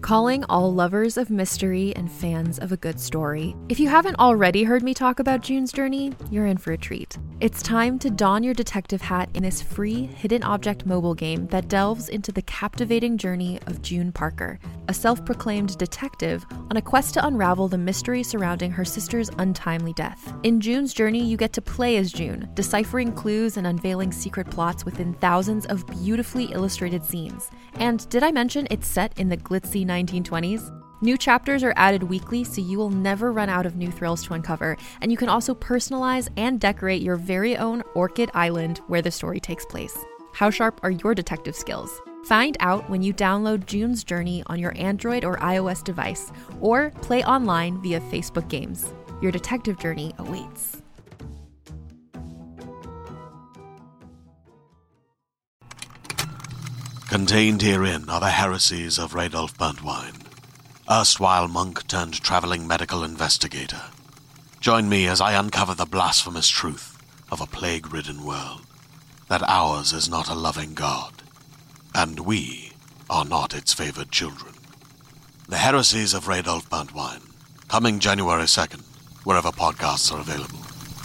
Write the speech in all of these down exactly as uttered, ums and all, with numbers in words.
Calling all lovers of mystery and fans of a good story. If you haven't already heard me talk about June's Journey, you're in for a treat. It's time to don your detective hat in this free hidden object mobile game that delves into the captivating journey of June Parker, a self-proclaimed detective on a quest to unravel the mystery surrounding her sister's untimely death. In June's Journey, you get to play as June, deciphering clues and unveiling secret plots within thousands of beautifully illustrated scenes. And did I mention it's set in the glitzy nineteen twenties? New chapters are added weekly, so you will never run out of new thrills to uncover, and you can also personalize and decorate your very own Orchid Island where the story takes place. How sharp are your detective skills? Find out when you download June's Journey on your Android or iOS device, or play online via Facebook Games. Your detective journey awaits. Contained herein are the heresies of Radolf Burntwine, erstwhile monk turned traveling medical investigator. Join me as I uncover the blasphemous truth of a plague-ridden world, that ours is not a loving God, and we are not its favored children. The heresies of Radolf Burntwine, coming January second, wherever podcasts are available.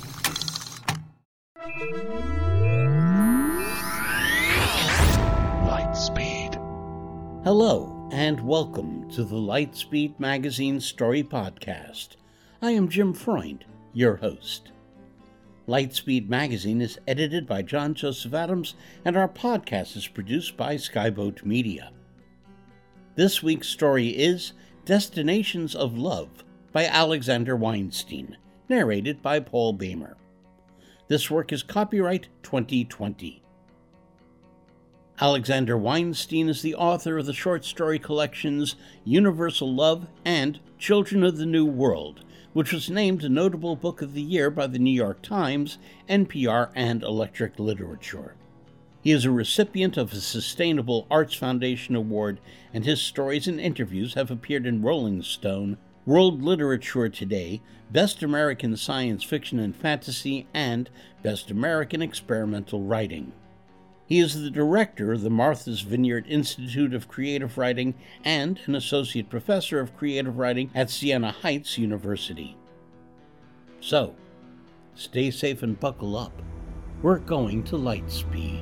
Lightspeed. Hello, and welcome to the Lightspeed Magazine Story Podcast. I am Jim Freund, your host. Lightspeed Magazine is edited by John Joseph Adams, and our podcast is produced by Skyboat Media. This week's story is Destinations of Love by Alexander Weinstein, narrated by Paul Bamer. This work is copyright twenty twenty. Alexander Weinstein is the author of the short story collections Universal Love and Children of the New World, which was named a Notable Book of the Year by the New York Times, N P R, and Electric Literature. He is a recipient of a Sustainable Arts Foundation Award, and his stories and interviews have appeared in Rolling Stone, World Literature Today, Best American Science Fiction and Fantasy, and Best American Experimental Writing. He is the director of the Martha's Vineyard Institute of Creative Writing and an associate professor of creative writing at Siena Heights University. So, stay safe and buckle up. We're going to Lightspeed.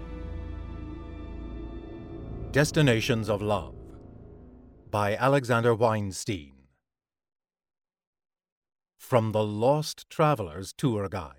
Destinations of Love by Alexander Weinstein. From the Lost Traveler's Tour Guide.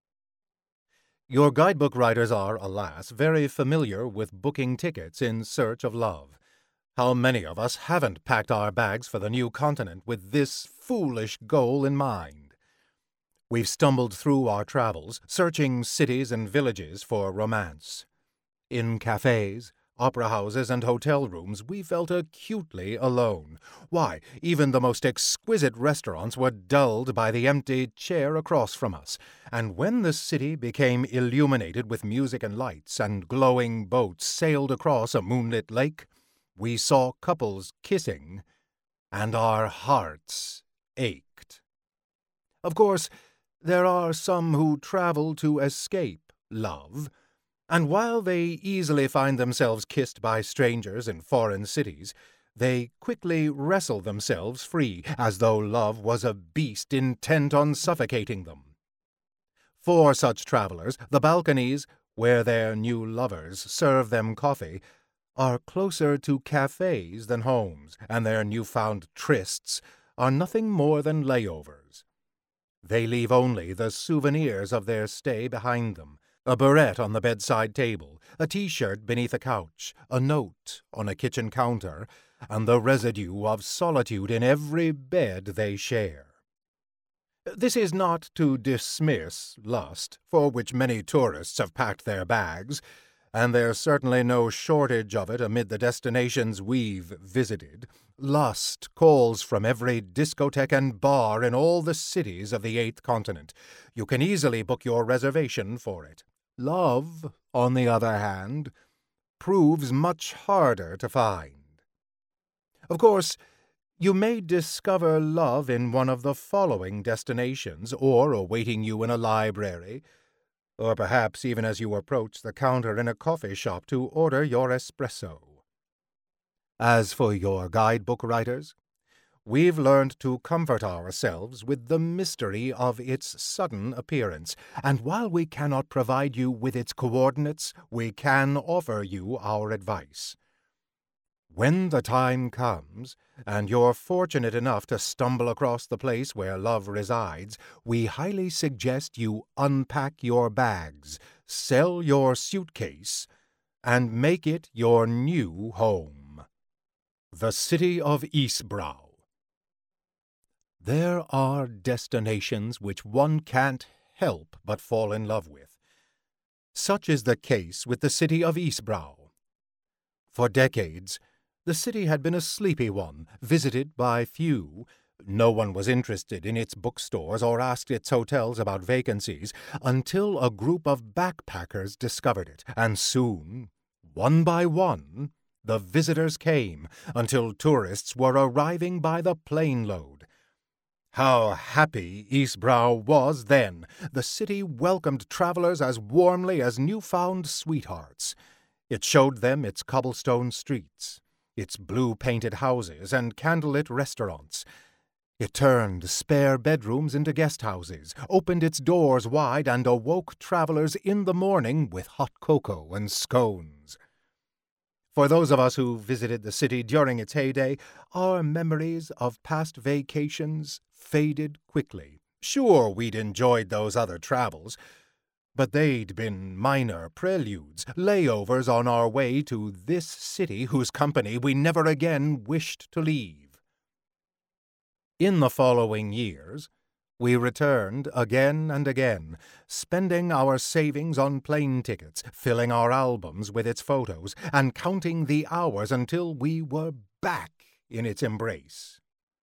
Your guidebook writers are, alas, very familiar with booking tickets in search of love. How many of us haven't packed our bags for the new continent with this foolish goal in mind? We've stumbled through our travels, searching cities and villages for romance. In cafes, opera houses, and hotel rooms, we felt acutely alone. Why, even the most exquisite restaurants were dulled by the empty chair across from us. And when the city became illuminated with music and lights, and glowing boats sailed across a moonlit lake, we saw couples kissing, and our hearts ached. Of course, there are some who travel to escape love, and while they easily find themselves kissed by strangers in foreign cities, they quickly wrestle themselves free, as though love was a beast intent on suffocating them. For such travelers, the balconies, where their new lovers serve them coffee, are closer to cafes than homes, and their newfound trysts are nothing more than layovers. They leave only the souvenirs of their stay behind them, a beret on the bedside table, a T-shirt beneath a couch, a note on a kitchen counter, and the residue of solitude in every bed they share. This is not to dismiss lust, for which many tourists have packed their bags, and there's certainly no shortage of it amid the destinations we've visited. Lust calls from every discotheque and bar in all the cities of the eighth continent. You can easily book your reservation for it. Love, on the other hand, proves much harder to find. Of course, you may discover love in one of the following destinations, or awaiting you in a library, or perhaps even as you approach the counter in a coffee shop to order your espresso. As for your guidebook writers, we've learned to comfort ourselves with the mystery of its sudden appearance, and while we cannot provide you with its coordinates, we can offer you our advice. When the time comes, and you're fortunate enough to stumble across the place where love resides, we highly suggest you unpack your bags, sell your suitcase, and make it your new home. The City of Ysbrough. There are destinations which one can't help but fall in love with. Such is the case with the city of Ysbrough. For decades, the city had been a sleepy one, visited by few. No one was interested in its bookstores or asked its hotels about vacancies until a group of backpackers discovered it, and soon, one by one, the visitors came, until tourists were arriving by the plane load. How happy Ysbrough was then! The city welcomed travelers as warmly as new-found sweethearts. It showed them its cobblestone streets, its blue-painted houses and candlelit restaurants. It turned spare bedrooms into guest houses, opened its doors wide, and awoke travelers in the morning with hot cocoa and scones. For those of us who visited the city during its heyday, our memories of past vacations faded quickly. Sure, we'd enjoyed those other travels, but they'd been minor preludes, layovers on our way to this city whose company we never again wished to leave. In the following years, we returned again and again, spending our savings on plane tickets, filling our albums with its photos, and counting the hours until we were back in its embrace.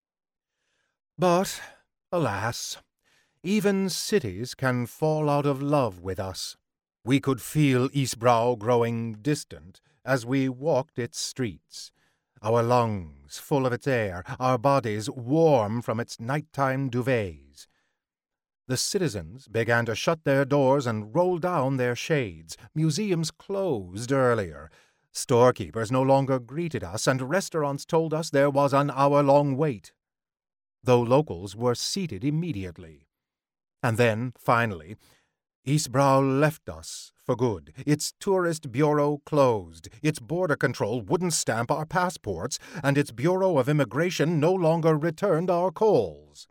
But, alas, even cities can fall out of love with us. We could feel Ysbrough growing distant as we walked its streets, our lungs full of its air, our bodies warm from its nighttime duvets. The citizens began to shut their doors and roll down their shades. Museums closed earlier. Storekeepers no longer greeted us, and restaurants told us there was an hour-long wait, though locals were seated immediately. And then, finally, Ysbrough left us for good. Its tourist bureau closed, its border control wouldn't stamp our passports, and its Bureau of Immigration no longer returned our calls.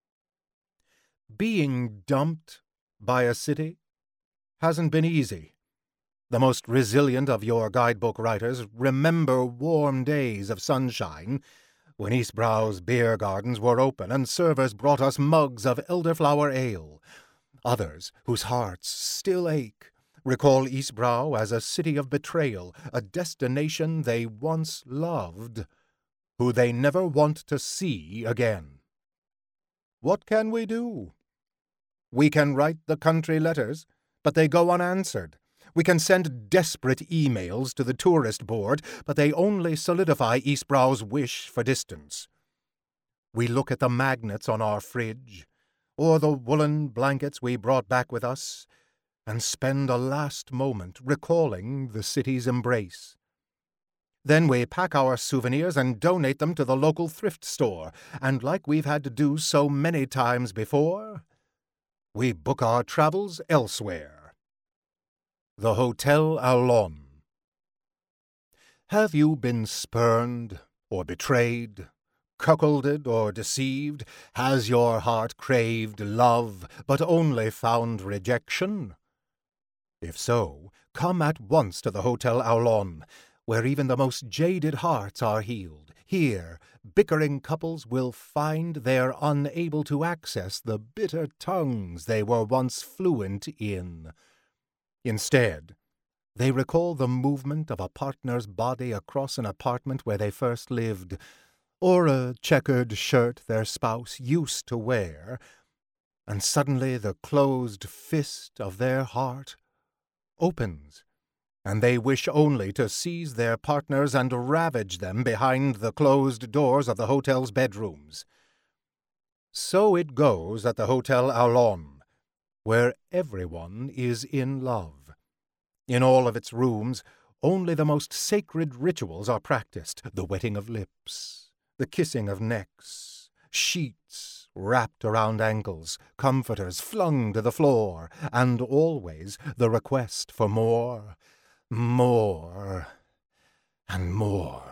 Being dumped by a city hasn't been easy. The most resilient of your guidebook writers remember warm days of sunshine, when Ysbrough's beer gardens were open and servers brought us mugs of elderflower ale. Others, whose hearts still ache, recall Ysbrough as a city of betrayal, a destination they once loved, who they never want to see again. What can we do? We can write the country letters, but they go unanswered. We can send desperate emails to the tourist board, but they only solidify Ysbrough's wish for distance. We look at the magnets on our fridge, or the woolen blankets we brought back with us, and spend a last moment recalling the city's embrace. Then we pack our souvenirs and donate them to the local thrift store, and like we've had to do so many times before, we book our travels elsewhere. The Hotel Aulon. Have you been spurned or betrayed, cuckolded or deceived? Has your heart craved love, but only found rejection? If so, come at once to the Hotel Aulon, where even the most jaded hearts are healed. Here, bickering couples will find they're unable to access the bitter tongues they were once fluent in. Instead, they recall the movement of a partner's body across an apartment where they first lived, or a checkered shirt their spouse used to wear, and suddenly the closed fist of their heart opens, and they wish only to seize their partners and ravage them behind the closed doors of the hotel's bedrooms. So it goes at the Hotel Aulon, where everyone is in love. In all of its rooms, only the most sacred rituals are practiced, the wetting of lips, the kissing of necks, sheets wrapped around ankles, comforters flung to the floor, and always the request for more, more, and more.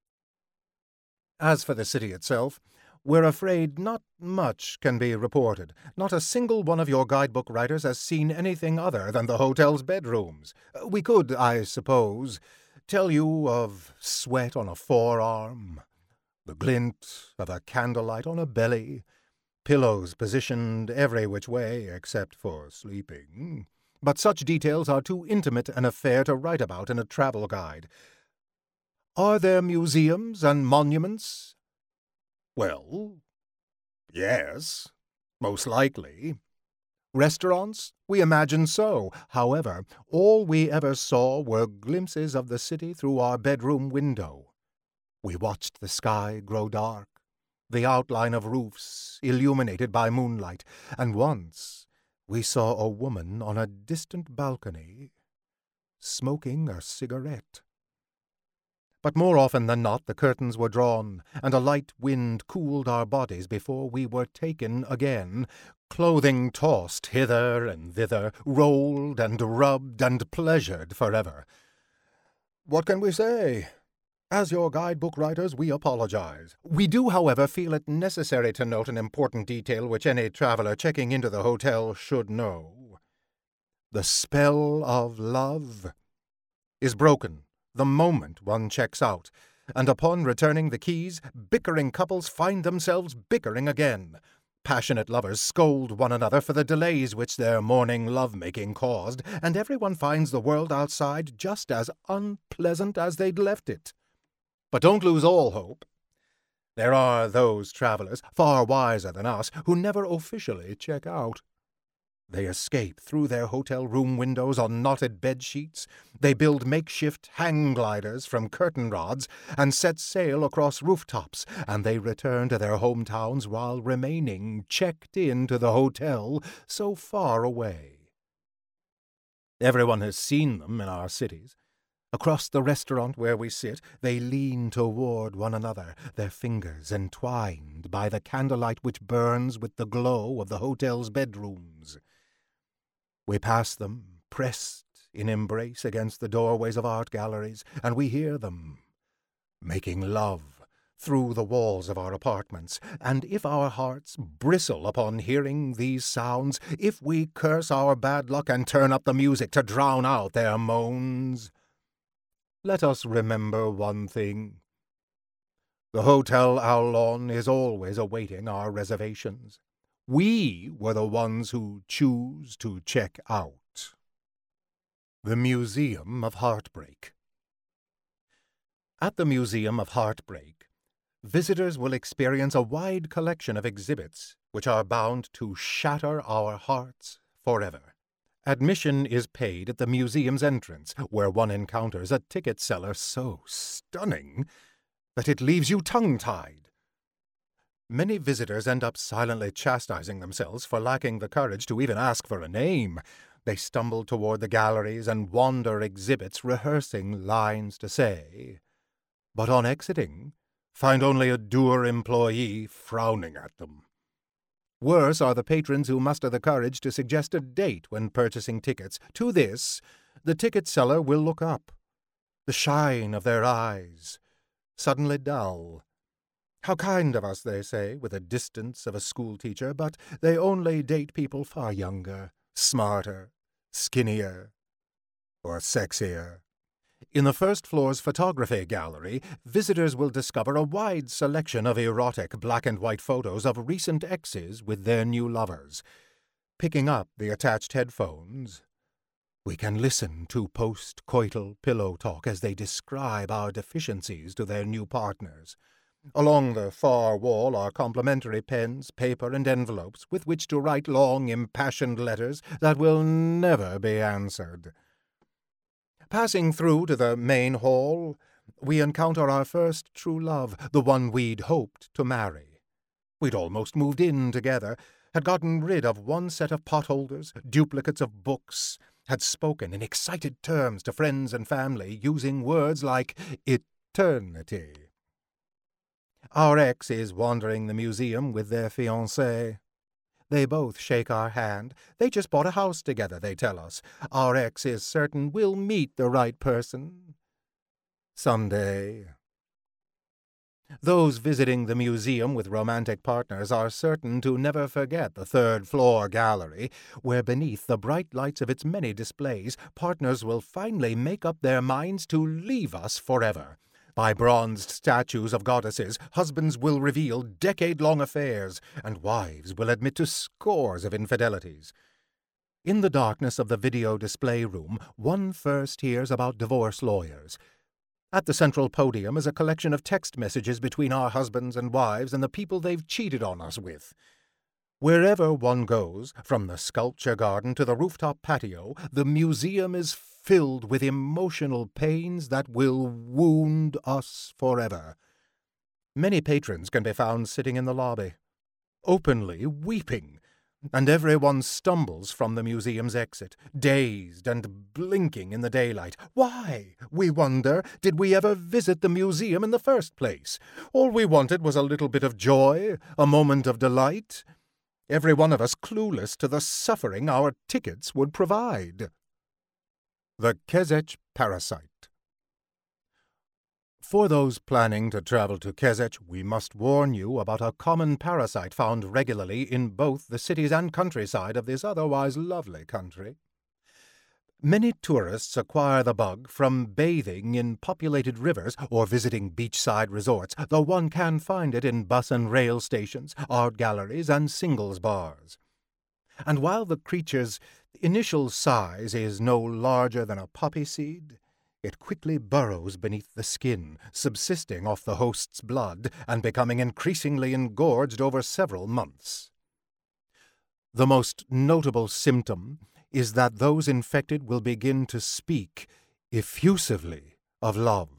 As for the city itself, we're afraid not much can be reported. Not a single one of your guidebook writers has seen anything other than the hotel's bedrooms. We could, I suppose, tell you of sweat on a forearm, the glint of a candlelight on a belly, pillows positioned every which way except for sleeping. But such details are too intimate an affair to write about in a travel guide. Are there museums and monuments? Well, yes, most likely. Restaurants? We imagine so. However, all we ever saw were glimpses of the city through our bedroom window. We watched the sky grow dark, the outline of roofs illuminated by moonlight, and once we saw a woman on a distant balcony smoking a cigarette. But more often than not the curtains were drawn, and a light wind cooled our bodies before we were taken again, clothing tossed hither and thither, rolled and rubbed and pleasured forever. What can we say? As your guidebook writers, we apologize. We do, however, feel it necessary to note an important detail which any traveler checking into the hotel should know. The spell of love is broken the moment one checks out, and upon returning the keys, bickering couples find themselves bickering again. Passionate lovers scold one another for the delays which their morning love-making caused, and everyone finds the world outside just as unpleasant as they'd left it. But don't lose all hope. There are those travelers, far wiser than us, who never officially check out. They escape through their hotel room windows on knotted bed sheets. They build makeshift hang gliders from curtain rods and set sail across rooftops, and they return to their hometowns while remaining checked into the hotel so far away. Everyone has seen them in our cities. Across the restaurant where we sit, they lean toward one another, their fingers entwined by the candlelight which burns with the glow of the hotel's bedrooms. We pass them, pressed in embrace against the doorways of art galleries, and we hear them making love through the walls of our apartments. And if our hearts bristle upon hearing these sounds, if we curse our bad luck and turn up the music to drown out their moans, let us remember one thing. The Hotel Aulon is always awaiting our reservations. We were the ones who choose to check out. The Museum of Heartbreak. At the Museum of Heartbreak, visitors will experience a wide collection of exhibits which are bound to shatter our hearts forever. Admission is paid at the museum's entrance, where one encounters a ticket seller so stunning that it leaves you tongue-tied. Many visitors end up silently chastising themselves for lacking the courage to even ask for a name. They stumble toward the galleries and wander exhibits, rehearsing lines to say, but on exiting, find only a dour employee frowning at them. Worse are the patrons who muster the courage to suggest a date when purchasing tickets. To this, the ticket seller will look up, the shine of their eyes suddenly dull. How kind of us, they say, with the distance of a schoolteacher, but they only date people far younger, smarter, skinnier, or sexier. In the first floor's photography gallery, visitors will discover a wide selection of erotic black-and-white photos of recent exes with their new lovers. Picking up the attached headphones, we can listen to post-coital pillow talk as they describe our deficiencies to their new partners. Along the far wall are complimentary pens, paper, and envelopes with which to write long, impassioned letters that will never be answered. Passing through to the main hall, we encounter our first true love, the one we'd hoped to marry. We'd almost moved in together, had gotten rid of one set of potholders, duplicates of books, had spoken in excited terms to friends and family, using words like eternity. Our ex is wandering the museum with their fiancée. They both shake our hand. They just bought a house together, they tell us. Our ex is certain we'll meet the right person someday. Those visiting the museum with romantic partners are certain to never forget the third-floor gallery, where beneath the bright lights of its many displays, partners will finally make up their minds to leave us forever. By bronzed statues of goddesses, husbands will reveal decade-long affairs, and wives will admit to scores of infidelities. In the darkness of the video display room, one first hears about divorce lawyers. At the central podium is a collection of text messages between our husbands and wives and the people they've cheated on us with. Wherever one goes, from the sculpture garden to the rooftop patio, the museum is filled with emotional pains that will wound us forever. Many patrons can be found sitting in the lobby, openly weeping, and everyone stumbles from the museum's exit, dazed and blinking in the daylight. Why, we wonder, did we ever visit the museum in the first place? All we wanted was a little bit of joy, a moment of delight. Every one of us clueless to the suffering our tickets would provide. The Kesech Parasite. For those planning to travel to Kesech, we must warn you about a common parasite found regularly in both the cities and countryside of this otherwise lovely country. Many tourists acquire the bug from bathing in populated rivers or visiting beachside resorts, though one can find it in bus and rail stations, art galleries, and singles bars. And while the creature's initial size is no larger than a poppy seed, it quickly burrows beneath the skin, subsisting off the host's blood and becoming increasingly engorged over several months. The most notable symptom is that those infected will begin to speak effusively of love.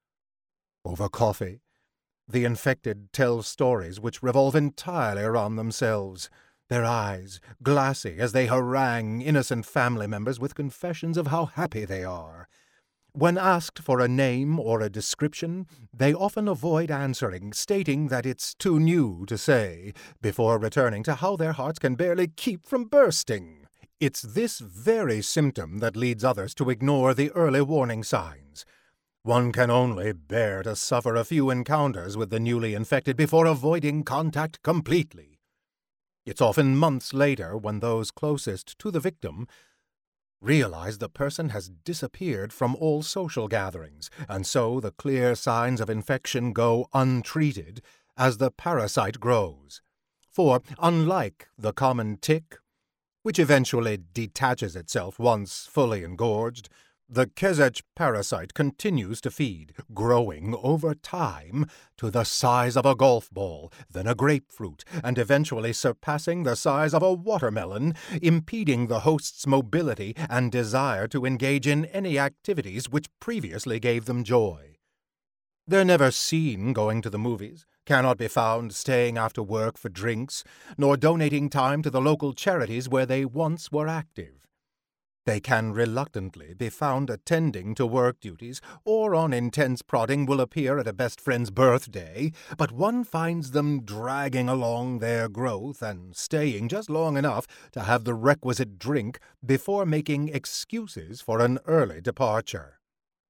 Over coffee, the infected tell stories which revolve entirely around themselves, their eyes glassy as they harangue innocent family members with confessions of how happy they are. When asked for a name or a description, they often avoid answering, stating that it's too new to say, before returning to how their hearts can barely keep from bursting. It's this very symptom that leads others to ignore the early warning signs. One can only bear to suffer a few encounters with the newly infected before avoiding contact completely. It's often months later when those closest to the victim realize the person has disappeared from all social gatherings, and so the clear signs of infection go untreated as the parasite grows. For, unlike the common tick, which eventually detaches itself once fully engorged, the Kesech parasite continues to feed, growing over time to the size of a golf ball, then a grapefruit, and eventually surpassing the size of a watermelon, impeding the host's mobility and desire to engage in any activities which previously gave them joy. They're never seen going to the movies, cannot be found staying after work for drinks, nor donating time to the local charities where they once were active. They can reluctantly be found attending to work duties, or on intense prodding will appear at a best friend's birthday, but one finds them dragging along their growth and staying just long enough to have the requisite drink before making excuses for an early departure.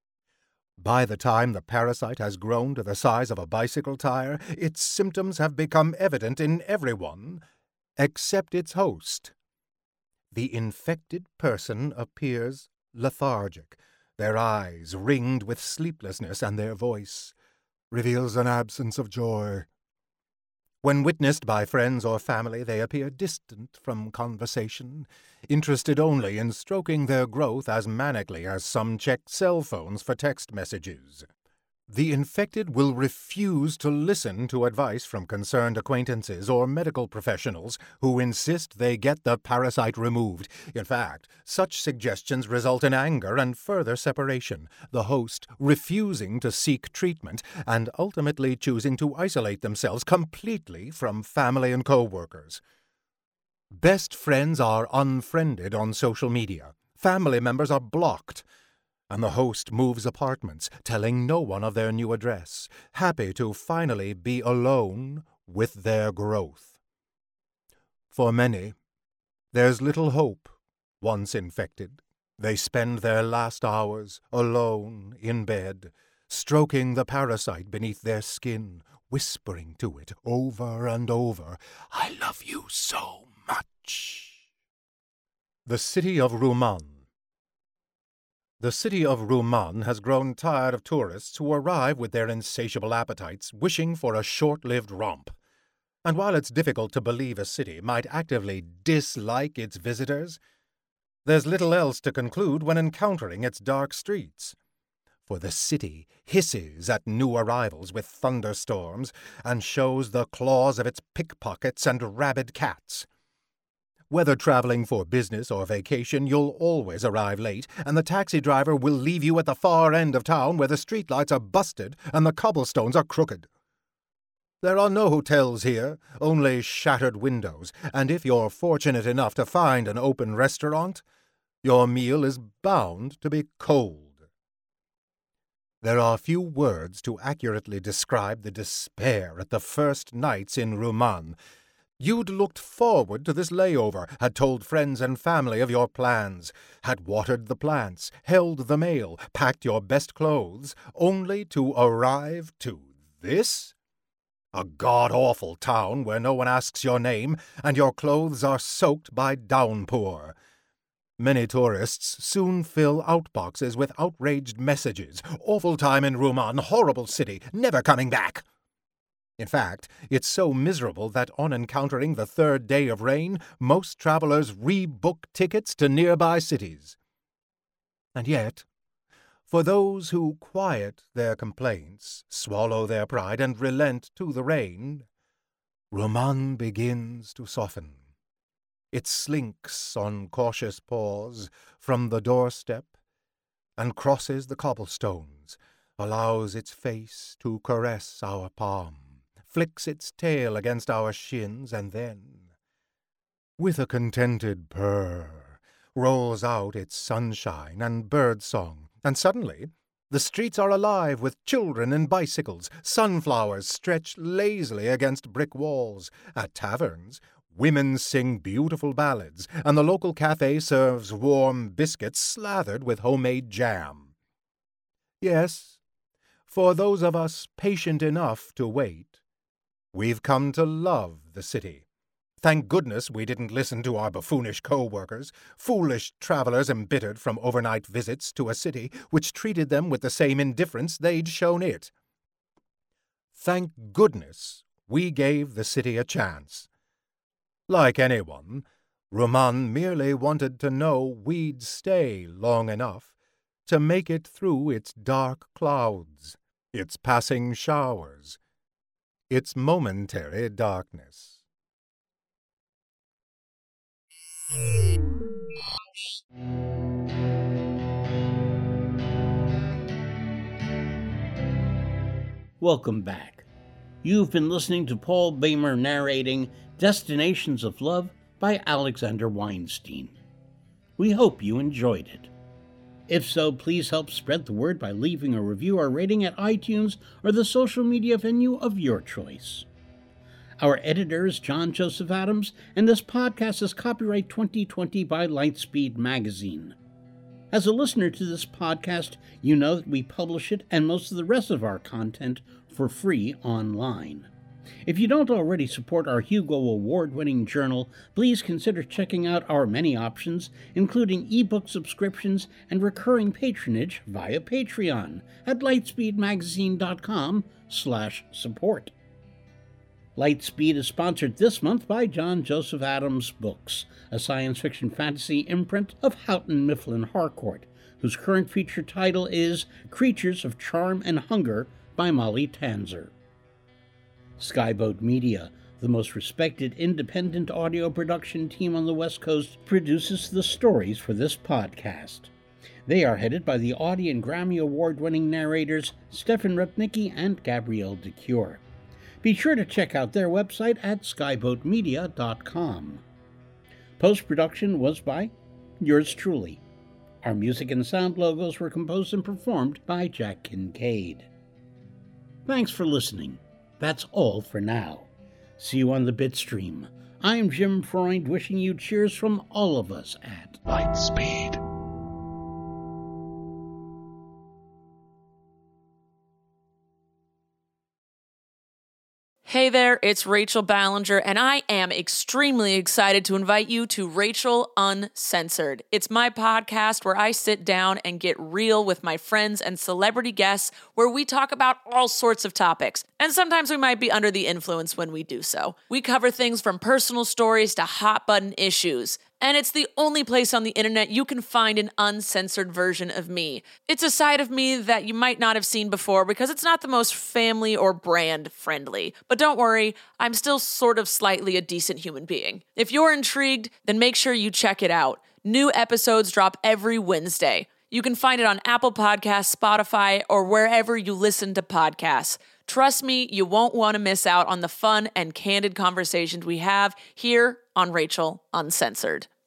By the time the parasite has grown to the size of a bicycle tire, its symptoms have become evident in everyone except its host. The infected person appears lethargic, their eyes ringed with sleeplessness, and their voice reveals an absence of joy. When witnessed by friends or family, they appear distant from conversation, interested only in stroking their growth as manically as some check cell phones for text messages. The infected will refuse to listen to advice from concerned acquaintances or medical professionals who insist they get the parasite removed. In fact, such suggestions result in anger and further separation, the host refusing to seek treatment and ultimately choosing to isolate themselves completely from family and co-workers. Best friends are unfriended on social media. Family members are blocked, and the host moves apartments, telling no one of their new address, happy to finally be alone with their growth. For many, there's little hope. Once infected, they spend their last hours alone in bed, stroking the parasite beneath their skin, whispering to it over and over, "I love you so much." The city of Ruman. The city of Ruman has grown tired of tourists who arrive with their insatiable appetites, wishing for a short-lived romp. And while it's difficult to believe a city might actively dislike its visitors, there's little else to conclude when encountering its dark streets. For the city hisses at new arrivals with thunderstorms and shows the claws of its pickpockets and rabid cats. Whether traveling for business or vacation, you'll always arrive late, and the taxi driver will leave you at the far end of town where the streetlights are busted and the cobblestones are crooked. There are no hotels here, only shattered windows, and if you're fortunate enough to find an open restaurant, your meal is bound to be cold. There are few words to accurately describe the despair at the first nights in Ruman. You'd looked forward to this layover, had told friends and family of your plans, had watered the plants, held the mail, packed your best clothes, only to arrive to this? A god-awful town where no one asks your name, and your clothes are soaked by downpour. Many tourists soon fill outboxes with outraged messages. "Awful time in Ruman, horrible city, never coming back." In fact, it's so miserable that on encountering the third day of rain, most travelers rebook tickets to nearby cities. And yet, for those who quiet their complaints, swallow their pride, and relent to the rain, Ruman begins to soften. It slinks on cautious paws from the doorstep and crosses the cobblestones, allows its face to caress our palm, flicks its tail against our shins, and then, with a contented purr, rolls out its sunshine and birdsong, and suddenly the streets are alive with children and bicycles. Sunflowers stretch lazily against brick walls. At taverns, women sing beautiful ballads, and the local cafe serves warm biscuits slathered with homemade jam. Yes, for those of us patient enough to wait, we've come to love the city. Thank goodness we didn't listen to our buffoonish co-workers, foolish travelers embittered from overnight visits to a city which treated them with the same indifference they'd shown it. Thank goodness we gave the city a chance. Like anyone, Ruman merely wanted to know we'd stay long enough to make it through its dark clouds, its passing showers, its momentary darkness. Welcome back. You've been listening to Paul Boehmer narrating Destinations of Love by Alexander Weinstein. We hope you enjoyed it. If so, please help spread the word by leaving a review or rating at iTunes or the social media venue of your choice. Our editor is John Joseph Adams, and this podcast is copyright twenty twenty by Lightspeed Magazine. As a listener to this podcast, you know that we publish it and most of the rest of our content for free online. If you don't already support our Hugo Award-winning journal, please consider checking out our many options, including ebook subscriptions and recurring patronage via Patreon at lightspeedmagazine.com slash support. Lightspeed is sponsored this month by John Joseph Adams Books, a science fiction fantasy imprint of Houghton Mifflin Harcourt, whose current feature title is Creatures of Charm and Hunger by Molly Tanzer. Skyboat Media, the most respected independent audio production team on the West Coast, produces the stories for this podcast. They are headed by the Audie and Grammy Award-winning narrators Stefan Rupnicki and Gabrielle DeCure. Be sure to check out their website at skyboat media dot com. Post-production was by yours truly, Our music and sound logos were composed and performed by Jack Kincaid. Thanks for listening. That's all for now. See you on the Bitstream. I'm Jim Freund, wishing you cheers from all of us at Lightspeed. Hey there, it's Rachel Ballinger, and I am extremely excited to invite you to Rachel Uncensored. It's my podcast where I sit down and get real with my friends and celebrity guests, where we talk about all sorts of topics. And sometimes we might be under the influence when we do so. We cover things from personal stories to hot-button issues. And it's the only place on the internet you can find an uncensored version of me. It's a side of me that you might not have seen before because it's not the most family or brand friendly. But don't worry, I'm still sort of slightly a decent human being. If you're intrigued, then make sure you check it out. New episodes drop every Wednesday. You can find it on Apple Podcasts, Spotify, or wherever you listen to podcasts. Trust me, you won't want to miss out on the fun and candid conversations we have here on Rachel Uncensored.